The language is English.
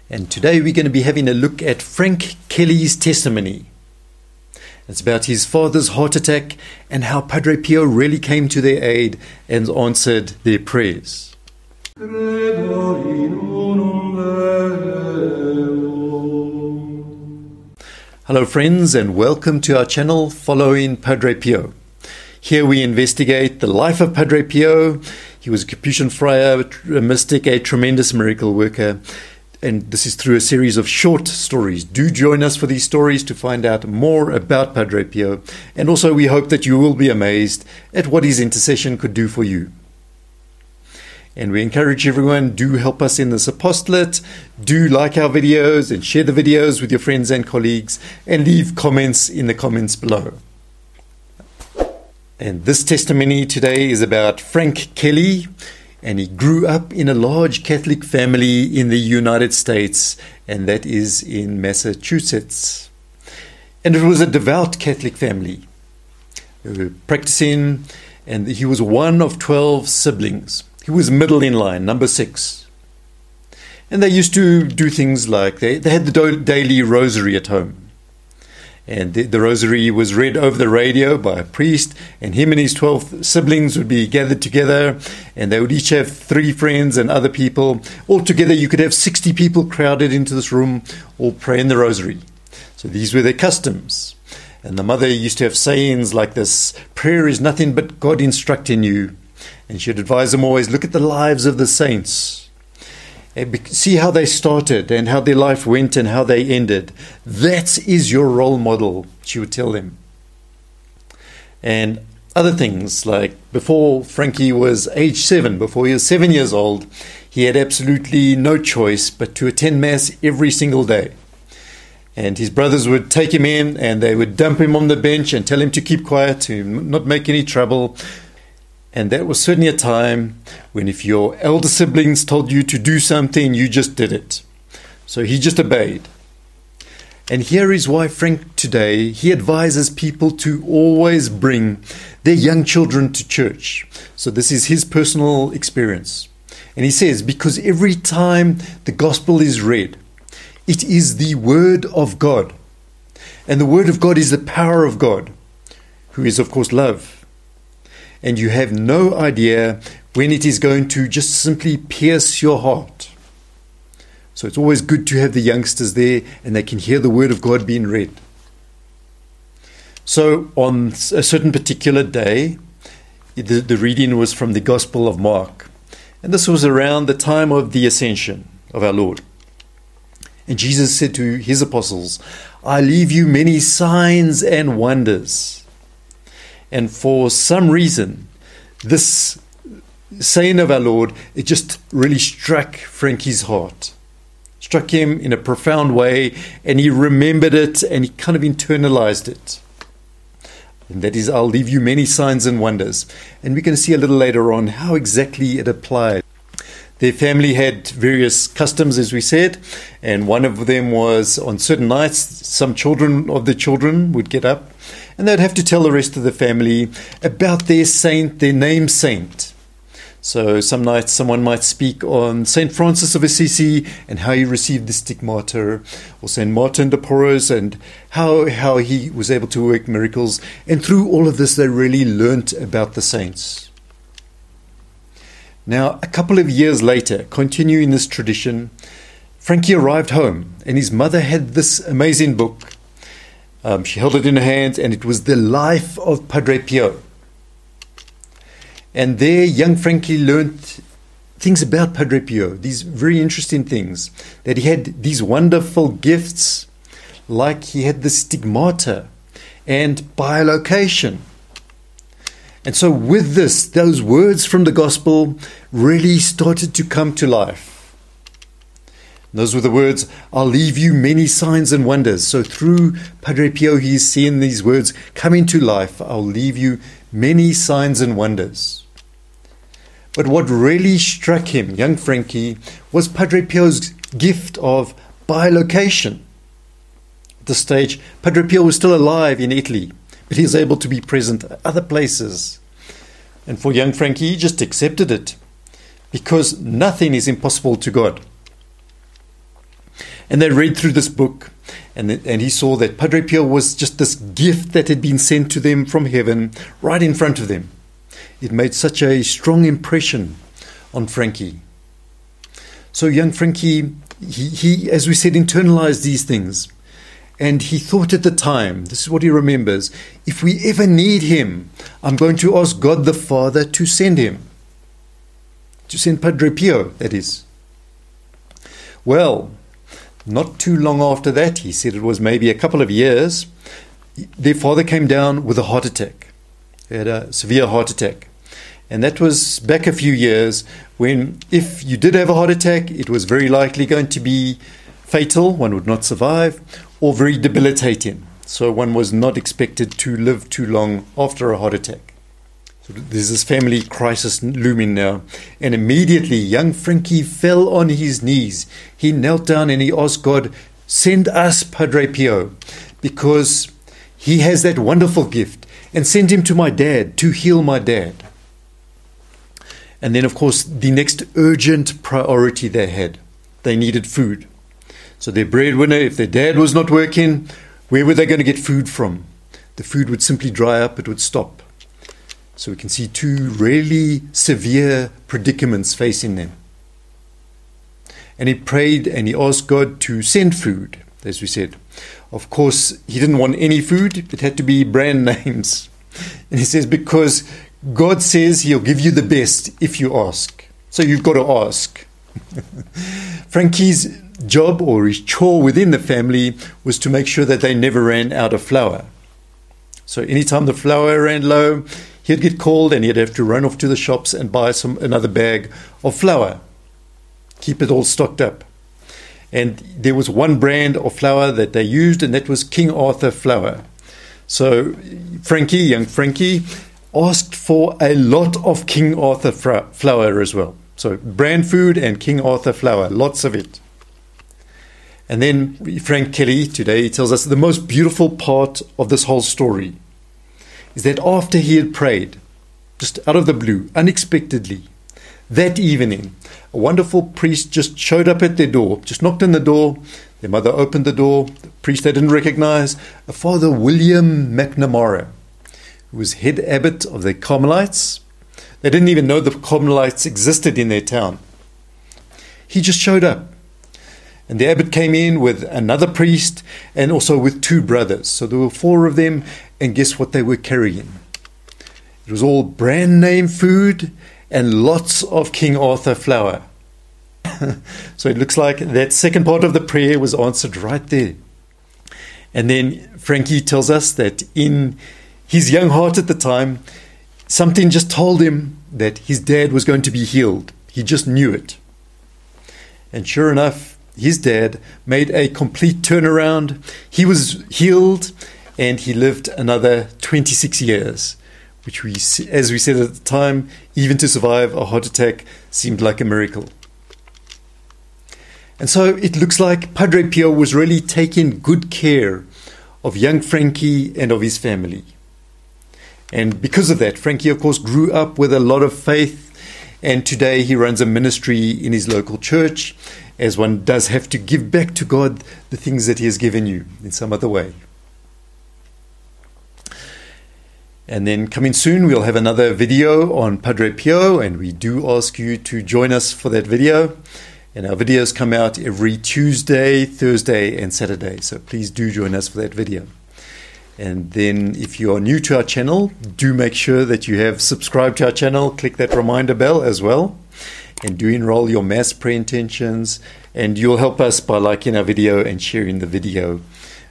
And today we're going to be having a look at Frank Kelly's testimony. It's about his father's heart attack and how Padre Pio really came to their aid and answered their prayers. Hello friends, and welcome to our channel Following Padre Pio. Here we investigate the life of Padre Pio. He was a Capuchin friar, a mystic, a tremendous miracle worker. And this is through a series of short stories. Do join us for these stories to find out more about Padre Pio. And also we hope that you will be amazed at what his intercession could do for you. And we encourage everyone, do help us in this apostolate. Do like our videos and share the videos with your friends and colleagues. And leave comments in the comments below. And this testimony today is about Frank Kelly. And he grew up in a large Catholic family in the United States, and that is in Massachusetts. And it was a devout Catholic family. They were practicing, and he was one of 12 siblings. He was middle in line, number 6. And they used to do things like, they had the daily rosary at home. And the rosary was read over the radio by a priest, and him and his 12 siblings would be gathered together, and they would each have 3 friends and other people. Altogether, you could have 60 people crowded into this room, all praying the rosary. So these were their customs. And the mother used to have sayings like this: prayer is nothing but God instructing you. And she'd advise them always, look at the lives of the saints. See how they started and how their life went and how they ended. That is your role model, she would tell them. And other things, like before Frankie was age 7, before he was 7 years old, he had absolutely no choice but to attend Mass every single day. And his brothers would take him in and they would dump him on the bench and tell him to keep quiet, to not make any trouble. And that was certainly a time when if your elder siblings told you to do something, you just did it. So he just obeyed. And here is why Frank today, he advises people to always bring their young children to church. So this is his personal experience. And he says, because every time the gospel is read, it is the word of God. And the word of God is the power of God, who is of course love. And you have no idea when it is going to just simply pierce your heart. So it's always good to have the youngsters there and they can hear the word of God being read. So on a certain particular day, the reading was from the Gospel of Mark. And this was around the time of the Ascension of our Lord. And Jesus said to his apostles, I leave you many signs and wonders. And for some reason, this saying of our Lord, it just really struck Frankie's heart. Struck him in a profound way, and he remembered it, and he kind of internalized it. And that is, I'll leave you many signs and wonders. And we're going to see a little later on how exactly it applied. Their family had various customs, as we said, and one of them was on certain nights, some children of the children would get up and they'd have to tell the rest of the family about their saint, their named saint. So some nights someone might speak on St. Francis of Assisi and how he received the stigmata, or St. Martin de Porres and how he was able to work miracles. And through all of this, they really learnt about the saints. Now, a couple of years later, continuing this tradition, Frankie arrived home and his mother had this amazing book. She held it in her hands and it was The Life of Padre Pio. And there young Frankie learnt things about Padre Pio, these very interesting things, that he had these wonderful gifts, like he had the stigmata and bilocation. And so with this, those words from the gospel really started to come to life. And those were the words, I'll leave you many signs and wonders. So through Padre Pio, he's seeing these words coming to life. I'll leave you many signs and wonders. But what really struck him, young Frankie, was Padre Pio's gift of bilocation. At this stage, Padre Pio was still alive in Italy, but he was able to be present at other places. And for young Frankie, he just accepted it, because nothing is impossible to God. And they read through this book, and he saw that Padre Pio was just this gift that had been sent to them from heaven right in front of them. It made such a strong impression on Frankie. So young Frankie, he, as we said, internalized these things. And he thought at the time, this is what he remembers, if we ever need him, I'm going to ask God the Father to send him. To send Padre Pio, that is. Well, not too long after that, he said it was maybe a couple of years, their father came down with a heart attack. He had a severe heart attack. And that was back a few years when, if you did have a heart attack, it was very likely going to be fatal, one would not survive, or very debilitating. So one was not expected to live too long after a heart attack. So there's this family crisis looming now. And immediately young Frankie fell on his knees. He knelt down and he asked God, send us Padre Pio, because he has that wonderful gift, and send him to my dad to heal my dad. And then, of course, the next urgent priority they needed food. So their breadwinner, if their dad was not working, where were they going to get food from? The food would simply dry up, it would stop. So we can see two really severe predicaments facing them. And he prayed and he asked God to send food, as we said. Of course, he didn't want any food, it had to be brand names. And he says, because God says he'll give you the best if you ask. So you've got to ask. Frankie's job, or his chore within the family, was to make sure that they never ran out of flour. So anytime the flour ran low, he'd get called and he'd have to run off to the shops and buy another bag of flour. Keep it all stocked up. And there was one brand of flour that they used, and that was King Arthur flour. So young Frankie, asked for a lot of King Arthur flour as well. So brand food and King Arthur flour, lots of it. And then Frank Kelly today tells us the most beautiful part of this whole story is that after he had prayed, just out of the blue, unexpectedly, that evening, a wonderful priest just showed up at their door, just knocked on the door. Their mother opened the door. The priest they didn't recognize, a Father William McNamara, who was head abbot of the Carmelites. They didn't even know the Carmelites existed in their town. He just showed up. And the abbot came in with another priest and also with two brothers. So there were four of them, and guess what they were carrying? It was all brand name food and lots of King Arthur flour. So it looks like that second part of the prayer was answered right there. And then Frankie tells us that in his young heart at the time, something just told him that his dad was going to be healed. He just knew it. And sure enough, his dad made a complete turnaround. He was healed and he lived another 26 years, which as we said at the time, even to survive a heart attack seemed like a miracle. And so it looks like Padre Pio was really taking good care of young Frankie and of his family. And because of that, Frankie, of course, grew up with a lot of faith. And today he runs a ministry in his local church, as one does have to give back to God the things that he has given you in some other way. And then coming soon, we'll have another video on Padre Pio, and we do ask you to join us for that video. And our videos come out every Tuesday, Thursday, and Saturday. So please do join us for that video. And then if you are new to our channel, do make sure that you have subscribed to our channel. Click that reminder bell as well. And do enroll your mass prayer intentions. And you'll help us by liking our video and sharing the video